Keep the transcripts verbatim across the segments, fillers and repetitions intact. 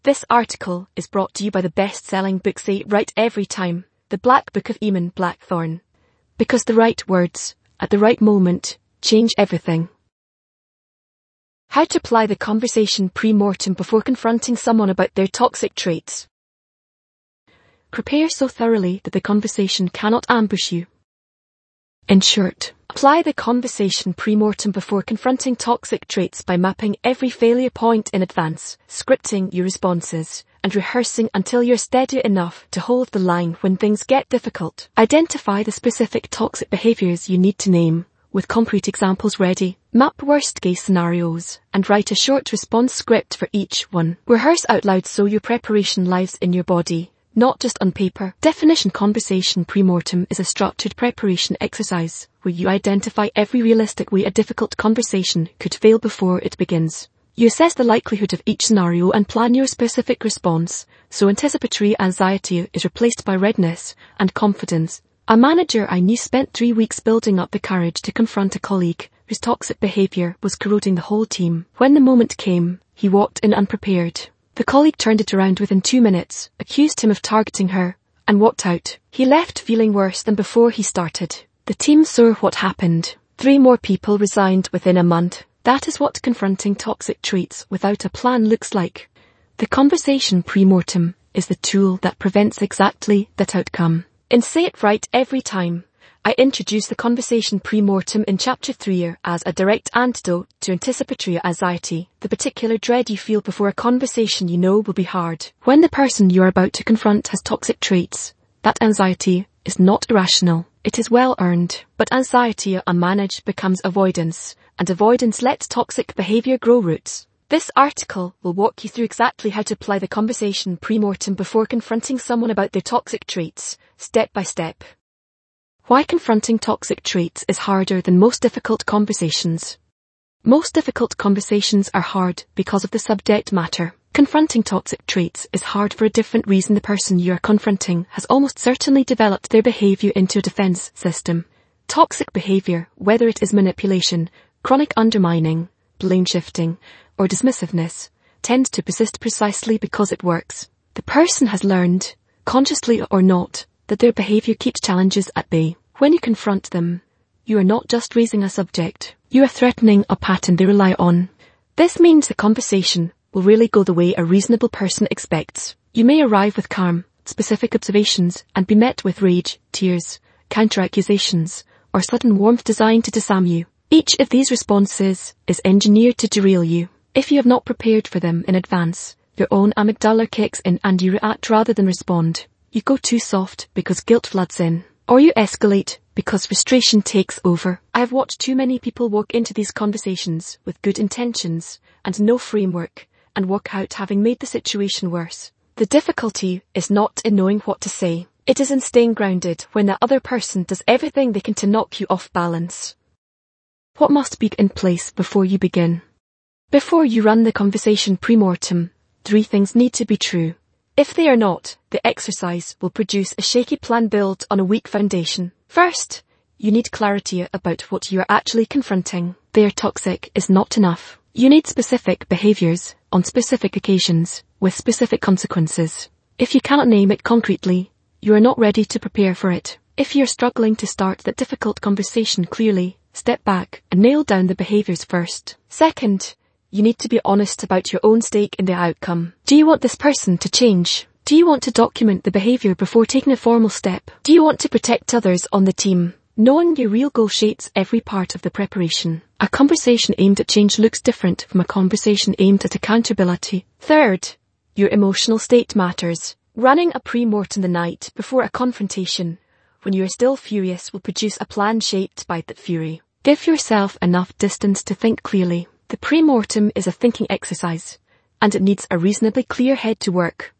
This article is brought to you by the best-selling book Say It Right Every Time, The Black Book of Eamon Blackthorne. Because the right words, at the right moment, change everything. How to apply the conversation pre-mortem before confronting someone about their toxic traits. Prepare so thoroughly that the conversation cannot ambush you. In short, apply the conversation pre-mortem before confronting toxic traits by mapping every failure point in advance, scripting your responses, and rehearsing until you're steady enough to hold the line when things get difficult. Identify the specific toxic behaviors you need to name, with concrete examples ready. Map worst-case scenarios, and write a short response script for each one. Rehearse out loud so your preparation lives in your body, not just on paper. Definition conversation pre-mortem is a structured preparation exercise where you identify every realistic way a difficult conversation could fail before it begins. You assess the likelihood of each scenario and plan your specific response, so anticipatory anxiety is replaced by readiness and confidence. A manager I knew spent three weeks building up the courage to confront a colleague whose toxic behavior was corroding the whole team. When the moment came, he walked in unprepared. The colleague turned it around within two minutes, accused him of targeting her, and walked out. He left feeling worse than before he started. The team saw what happened. Three more people resigned within a month. That is what confronting toxic traits without a plan looks like. The conversation pre-mortem is the tool that prevents exactly that outcome. In Say It Right Every Time, I introduce the conversation pre-mortem in chapter three as a direct antidote to anticipatory anxiety, the particular dread you feel before a conversation you know will be hard. When the person you are about to confront has toxic traits, that anxiety is not irrational. It is well earned. But anxiety unmanaged becomes avoidance, and avoidance lets toxic behavior grow roots. This article will walk you through exactly how to apply the conversation pre-mortem before confronting someone about their toxic traits, step by step. Why confronting toxic traits is harder than most difficult conversations. Most difficult conversations are hard because of the subject matter. Confronting toxic traits is hard for a different reason. The person you are confronting has almost certainly developed their behavior into a defense system. Toxic behavior, whether it is manipulation, chronic undermining, blame shifting, or dismissiveness, tends to persist precisely because it works. The person has learned, consciously or not, that their behavior keeps challenges at bay. When you confront them, you are not just raising a subject, you are threatening a pattern they rely on. This means the conversation will really go the way a reasonable person expects. You may arrive with calm, specific observations and be met with rage, tears, counter-accusations, or sudden warmth designed to disarm you. Each of these responses is engineered to derail you. If you have not prepared for them in advance, your own amygdala kicks in and you react rather than respond. You go too soft because guilt floods in, or you escalate because frustration takes over. I have watched too many people walk into these conversations with good intentions and no framework and walk out having made the situation worse. The difficulty is not in knowing what to say. It is in staying grounded when the other person does everything they can to knock you off balance. What must be in place before you begin? Before you run the conversation pre-mortem, three things need to be true. If they are not, the exercise will produce a shaky plan built on a weak foundation. First, you need clarity about what you are actually confronting. They are toxic is not enough. You need specific behaviors, on specific occasions, with specific consequences. If you cannot name it concretely, you are not ready to prepare for it. If you are struggling to start that difficult conversation clearly, step back and nail down the behaviors first. Second, you need to be honest about your own stake in the outcome. Do you want this person to change? Do you want to document the behavior before taking a formal step? Do you want to protect others on the team? Knowing your real goal shapes every part of the preparation. A conversation aimed at change looks different from a conversation aimed at accountability. Third, your emotional state matters. Running a pre-mortem the night before a confrontation, when you are still furious, will produce a plan shaped by that fury. Give yourself enough distance to think clearly. The pre-mortem is a thinking exercise, and it needs a reasonably clear head to work.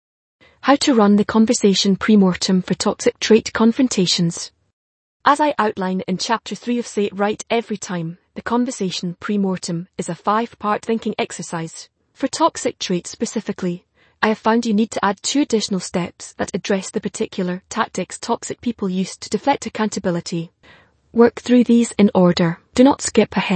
How to run the conversation pre-mortem for toxic trait confrontations. As I outline in chapter three of Say It Right Every Time, the conversation pre-mortem is a five-part thinking exercise. For toxic traits specifically, I have found you need to add two additional steps that address the particular tactics toxic people use to deflect accountability. Work through these in order. Do not skip ahead.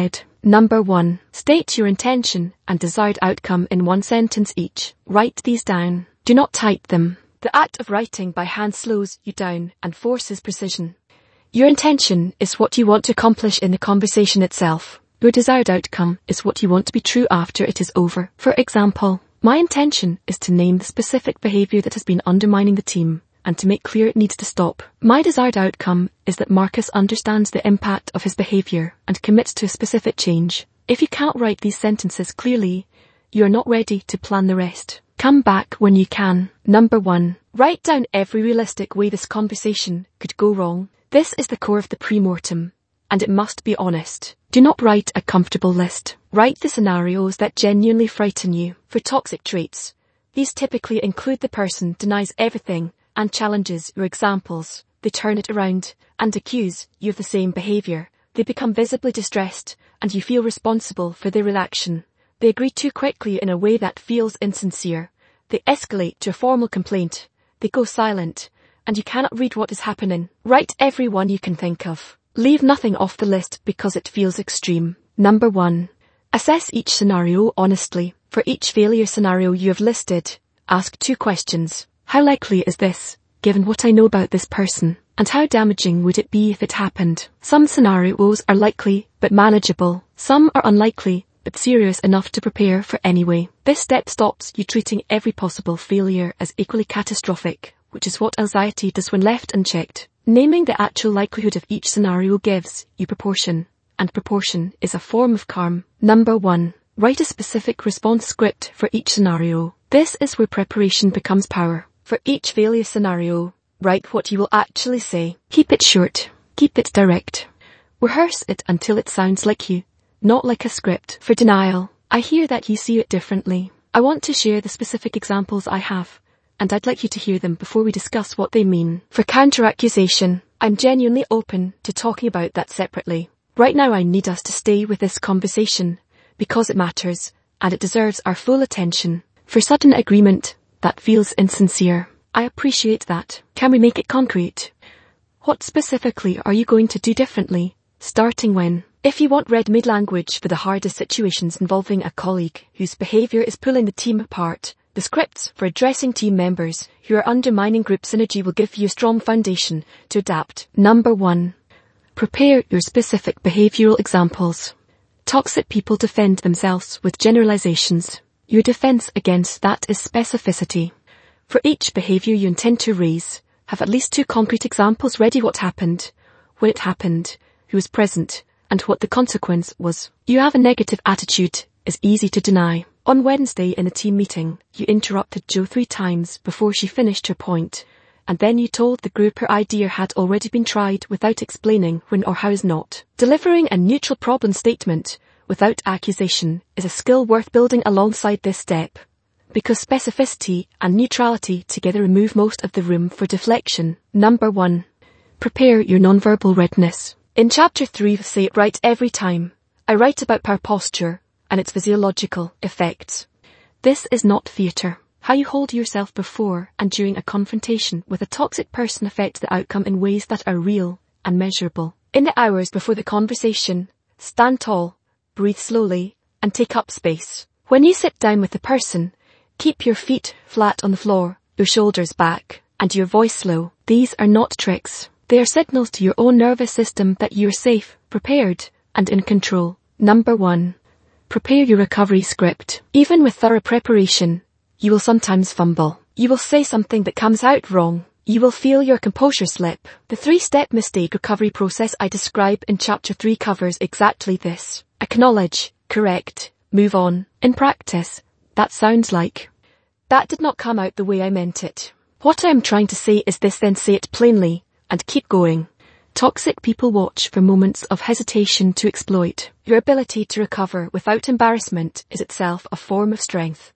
Number one. State your intention and desired outcome in one sentence each. Write these down. Do not type them. The act of writing by hand slows you down and forces precision. Your intention is what you want to accomplish in the conversation itself. Your desired outcome is what you want to be true after it is over. For example, my intention is to name the specific behaviour that has been undermining the team and to make clear it needs to stop. My desired outcome is that Marcus understands the impact of his behaviour and commits to a specific change. If you can't write these sentences clearly, you are not ready to plan the rest. Come back when you can. Number one. Write down every realistic way this conversation could go wrong. This is the core of the pre-mortem, and it must be honest. Do not write a comfortable list. Write the scenarios that genuinely frighten you. For toxic traits, these typically include the person denies everything and challenges your examples. They turn it around and accuse you of the same behaviour. They become visibly distressed and you feel responsible for their reaction. They agree too quickly in a way that feels insincere. They escalate to a formal complaint. They go silent and you cannot read what is happening. Write every one you can think of. Leave nothing off the list because it feels extreme. Number one. Assess each scenario honestly. For each failure scenario you have listed, ask two questions. How likely is this, given what I know about this person? And how damaging would it be if it happened? Some scenarios are likely but manageable. Some are unlikely but serious enough to prepare for anyway. This step stops you treating every possible failure as equally catastrophic, which is what anxiety does when left unchecked. Naming the actual likelihood of each scenario gives you proportion, and proportion is a form of calm. Number one. Write a specific response script for each scenario. This is where preparation becomes power. For each failure scenario, write what you will actually say. Keep it short. Keep it direct. Rehearse it until it sounds like you, not like a script. For denial, I hear that you see it differently. I want to share the specific examples I have, and I'd like you to hear them before we discuss what they mean. For counter-accusation, I'm genuinely open to talking about that separately. Right now I need us to stay with this conversation, because it matters, and it deserves our full attention. For sudden agreement, that feels insincere. I appreciate that. Can we make it concrete? What specifically are you going to do differently, starting when? If you want ready-made language for the hardest situations involving a colleague whose behaviour is pulling the team apart, the scripts for addressing team members who are undermining group synergy will give you a strong foundation to adapt. Number one. Prepare your specific behavioural examples. Toxic people defend themselves with generalizations. Your defense against that is specificity. For each behavior you intend to raise, have at least two concrete examples ready. What happened, when it happened, who was present, and what the consequence was. You have a negative attitude is easy to deny. On Wednesday in a team meeting, you interrupted Jo three times before she finished her point, and then you told the group her idea had already been tried without explaining when or how is not. Delivering a neutral problem statement without accusation is a skill worth building alongside this step, because specificity and neutrality together remove most of the room for deflection. Number one. Prepare your nonverbal readiness. In chapter three of Say It Right Every Time, I write about power posture and its physiological effects. This is not theatre. How you hold yourself before and during a confrontation with a toxic person affects the outcome in ways that are real and measurable. In the hours before the conversation, stand tall, breathe slowly, and take up space. When you sit down with the person, keep your feet flat on the floor, your shoulders back, and your voice slow. These are not tricks. They are signals to your own nervous system that you are safe, prepared, and in control. Number one. Prepare your recovery script. Even with thorough preparation, you will sometimes fumble. You will say something that comes out wrong. You will feel your composure slip. The three-step mistake recovery process I describe in chapter three covers exactly this. Acknowledge, correct, move on. In practice, that sounds like, that did not come out the way I meant it. What I am trying to say is this, then say it plainly, and keep going. Toxic people watch for moments of hesitation to exploit. Your ability to recover without embarrassment is itself a form of strength.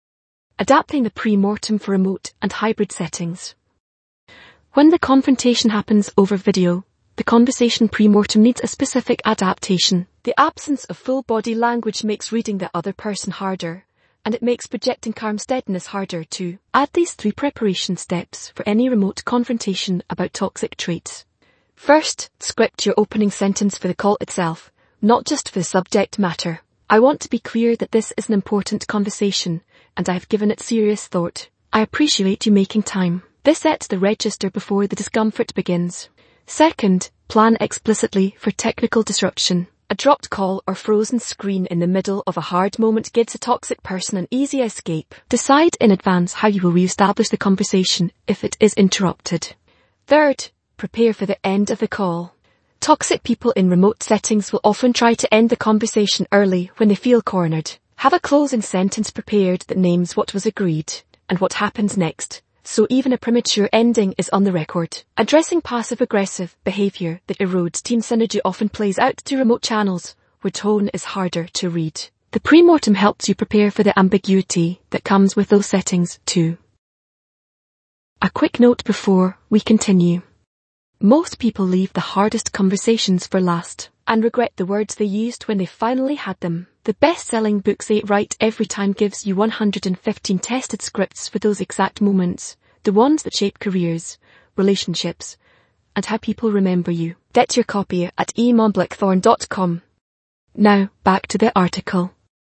Adapting the pre-mortem for remote and hybrid settings. When the confrontation happens over video, the conversation pre-mortem needs a specific adaptation. The absence of full body language makes reading the other person harder, and it makes projecting calm steadiness harder too. Add these three preparation steps for any remote confrontation about toxic traits. First, script your opening sentence for the call itself, not just for the subject matter. I want to be clear that this is an important conversation, and I have given it serious thought. I appreciate you making time. This sets the register before the discomfort begins. Second, plan explicitly for technical disruption. A dropped call or frozen screen in the middle of a hard moment gives a toxic person an easy escape. Decide in advance how you will re-establish the conversation if it is interrupted. Third, prepare for the end of the call. Toxic people in remote settings will often try to end the conversation early when they feel cornered. Have a closing sentence prepared that names what was agreed and what happens next, so even a premature ending is on the record. Addressing passive-aggressive behavior that erodes team synergy often plays out to remote channels where tone is harder to read. The pre-mortem helps you prepare for the ambiguity that comes with those settings too. A quick note before we continue. Most people leave the hardest conversations for last and regret the words they used when they finally had them. The best-selling book Say It Right Every Time gives you one hundred fifteen tested scripts for those exact moments, the ones that shape careers, relationships, and how people remember you. Get your copy at iman blackthorn dot com. Now, back to the article.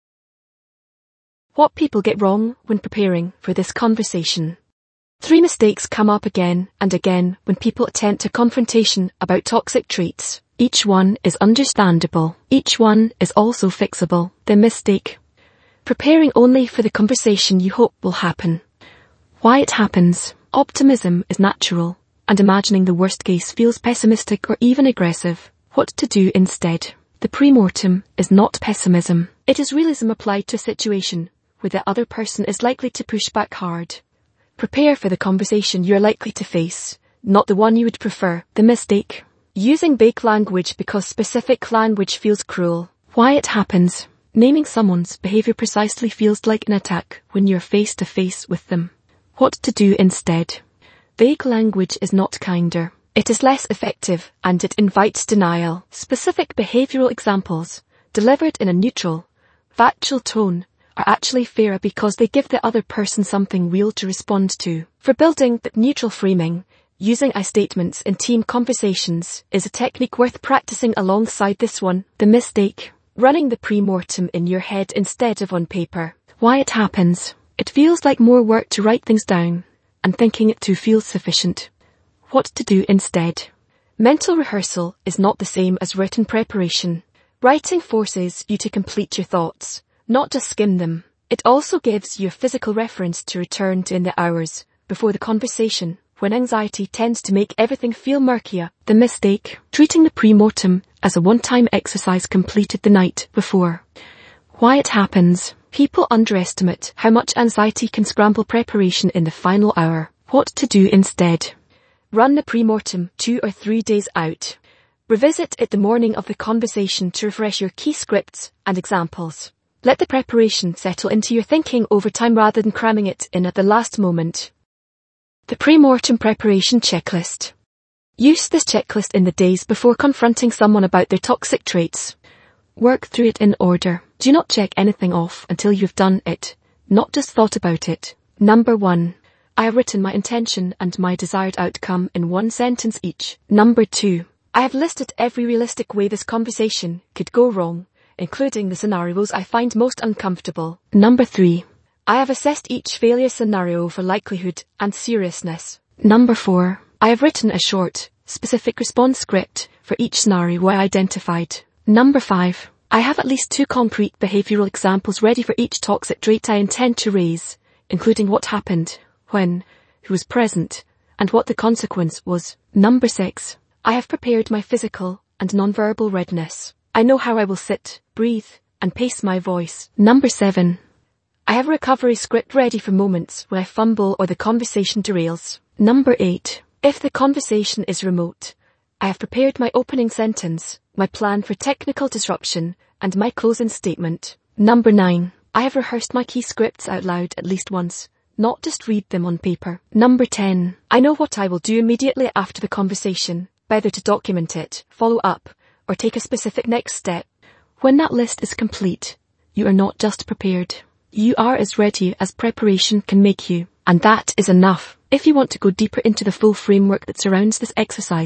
What people get wrong when preparing for this conversation. Three mistakes come up again and again when people attempt a confrontation about toxic traits. Each one is understandable. Each one is also fixable. The mistake. Preparing only for the conversation you hope will happen. Why it happens. Optimism is natural, and imagining the worst case feels pessimistic or even aggressive. What to do instead. The pre-mortem is not pessimism. It is realism applied to a situation where the other person is likely to push back hard. Prepare for the conversation you're likely to face, not the one you would prefer. The mistake. Using vague language because specific language feels cruel. Why it happens. Naming someone's behavior precisely feels like an attack when you're face to face with them. What to do instead. Vague language is not kinder. It is less effective and it invites denial. Specific behavioral examples, delivered in a neutral, factual tone, are actually fairer because they give the other person something real to respond to. For building that neutral framing, using I statements in team conversations is a technique worth practicing alongside this one. The mistake. Running the pre-mortem in your head instead of on paper. Why it happens. It feels like more work to write things down, and thinking it too feels sufficient. What to do instead. Mental rehearsal is not the same as written preparation. Writing forces you to complete your thoughts, not just skim them. It also gives you a physical reference to return to in the hours before the conversation, when anxiety tends to make everything feel murkier. The mistake. Treating the pre-mortem as a one-time exercise completed the night before. Why it happens. People underestimate how much anxiety can scramble preparation in the final hour. What to do instead. Run the pre-mortem two or three days out. Revisit it the morning of the conversation to refresh your key scripts and examples. Let the preparation settle into your thinking over time rather than cramming it in at the last moment. The pre-mortem preparation checklist. Use this checklist in the days before confronting someone about their toxic traits. Work through it in order. Do not check anything off until you've done it, not just thought about it. Number one. I have written my intention and my desired outcome in one sentence each. Number two. I have listed every realistic way this conversation could go wrong, including the scenarios I find most uncomfortable. Number three. I have assessed each failure scenario for likelihood and seriousness. Number four. I have written a short, specific response script for each scenario I identified. Number five. I have at least two concrete behavioral examples ready for each toxic trait I intend to raise, including what happened, when, who was present, and what the consequence was. Number six. I have prepared my physical and nonverbal readiness. I know how I will sit, breathe, and pace my voice. Number seven. I have a recovery script ready for moments when I fumble or the conversation derails. Number eight. If the conversation is remote, I have prepared my opening sentence, my plan for technical disruption, and my closing statement. Number nine. I have rehearsed my key scripts out loud at least once, not just read them on paper. Number ten. I know what I will do immediately after the conversation, whether to document it, follow up, or take a specific next step. When that list is complete, you are not just prepared. You are as ready as preparation can make you, and that is enough. If you want to go deeper into the full framework that surrounds this exercise,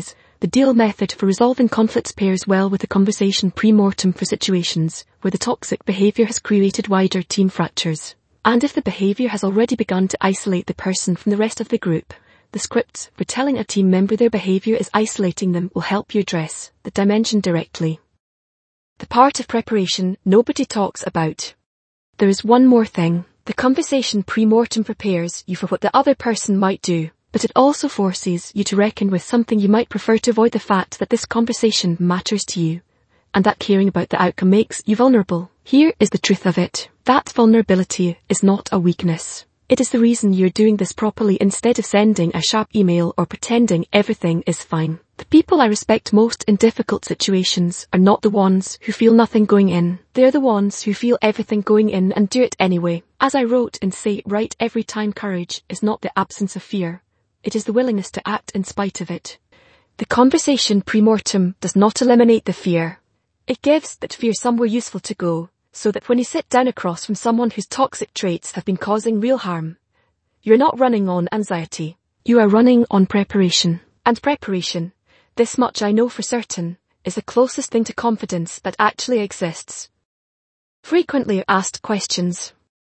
The deal method for resolving conflicts pairs well with the conversation pre-mortem for situations where the toxic behavior has created wider team fractures. And if the behavior has already begun to isolate the person from the rest of the group, the script for telling a team member their behavior is isolating them will help you address the dimension directly. The part of preparation nobody talks about. There is one more thing. The conversation pre-mortem prepares you for what the other person might do, but it also forces you to reckon with something you might prefer to avoid: the fact that this conversation matters to you, and that caring about the outcome makes you vulnerable. Here is the truth of it. That vulnerability is not a weakness. It is the reason you're doing this properly instead of sending a sharp email or pretending everything is fine. The people I respect most in difficult situations are not the ones who feel nothing going in. They're the ones who feel everything going in and do it anyway. As I wrote in Say It Right Every Time, courage is not the absence of fear. It is the willingness to act in spite of it. The conversation pre-mortem does not eliminate the fear. It gives that fear somewhere useful to go, so that when you sit down across from someone whose toxic traits have been causing real harm, you're not running on anxiety. You are running on preparation. And preparation, this much I know for certain, is the closest thing to confidence that actually exists. Frequently asked questions.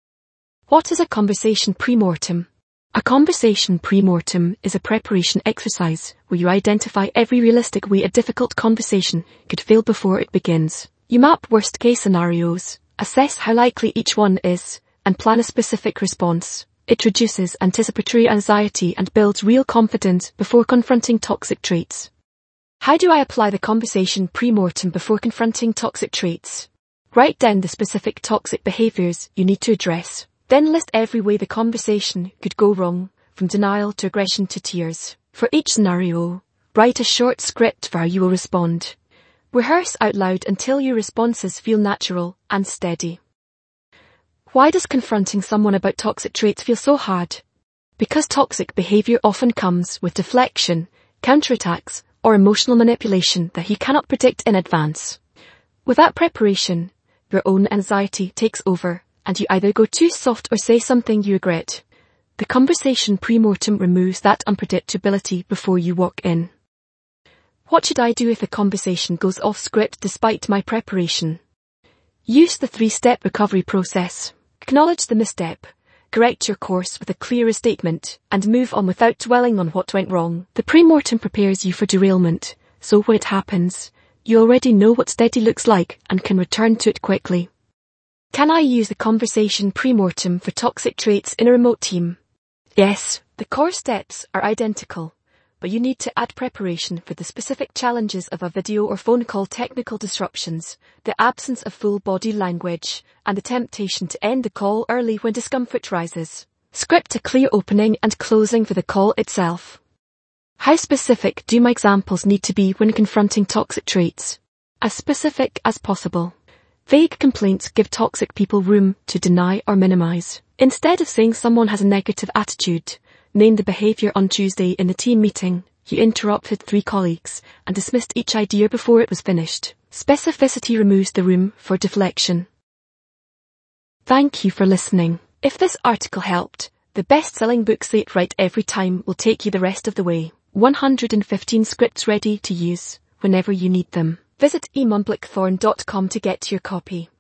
What is a conversation pre-mortem? A conversation pre-mortem is a preparation exercise where you identify every realistic way a difficult conversation could fail before it begins. You map worst-case scenarios, assess how likely each one is, and plan a specific response. It reduces anticipatory anxiety and builds real confidence before confronting toxic traits. How do I apply the conversation pre-mortem before confronting toxic traits? Write down the specific toxic behaviors you need to address. Then list every way the conversation could go wrong, from denial to aggression to tears. For each scenario, write a short script for how you will respond. Rehearse out loud until your responses feel natural and steady. Why does confronting someone about toxic traits feel so hard? Because toxic behavior often comes with deflection, counterattacks, or emotional manipulation that you cannot predict in advance. Without preparation, your own anxiety takes over, and you either go too soft or say something you regret. The conversation pre-mortem removes that unpredictability before you walk in. What should I do if the conversation goes off script despite my preparation? Use the three-step recovery process. Acknowledge the misstep, correct your course with a clearer statement, and move on without dwelling on what went wrong. The pre-mortem prepares you for derailment, so when it happens, you already know what steady looks like and can return to it quickly. Can I use the conversation pre-mortem for toxic traits in a remote team? Yes, the core steps are identical, but you need to add preparation for the specific challenges of a video or phone call: technical disruptions, the absence of full body language, and the temptation to end the call early when discomfort rises. Script a clear opening and closing for the call itself. How specific do my examples need to be when confronting toxic traits? As specific as possible. Vague complaints give toxic people room to deny or minimize. Instead of saying someone has a negative attitude, name the behavior on Tuesday in the team meeting. You interrupted three colleagues and dismissed each idea before it was finished. Specificity removes the room for deflection. Thank you for listening. If this article helped, the best-selling book Say It Right Every Time will take you the rest of the way. one hundred fifteen scripts ready to use whenever you need them. Visit e mon blackthorn dot com to get your copy.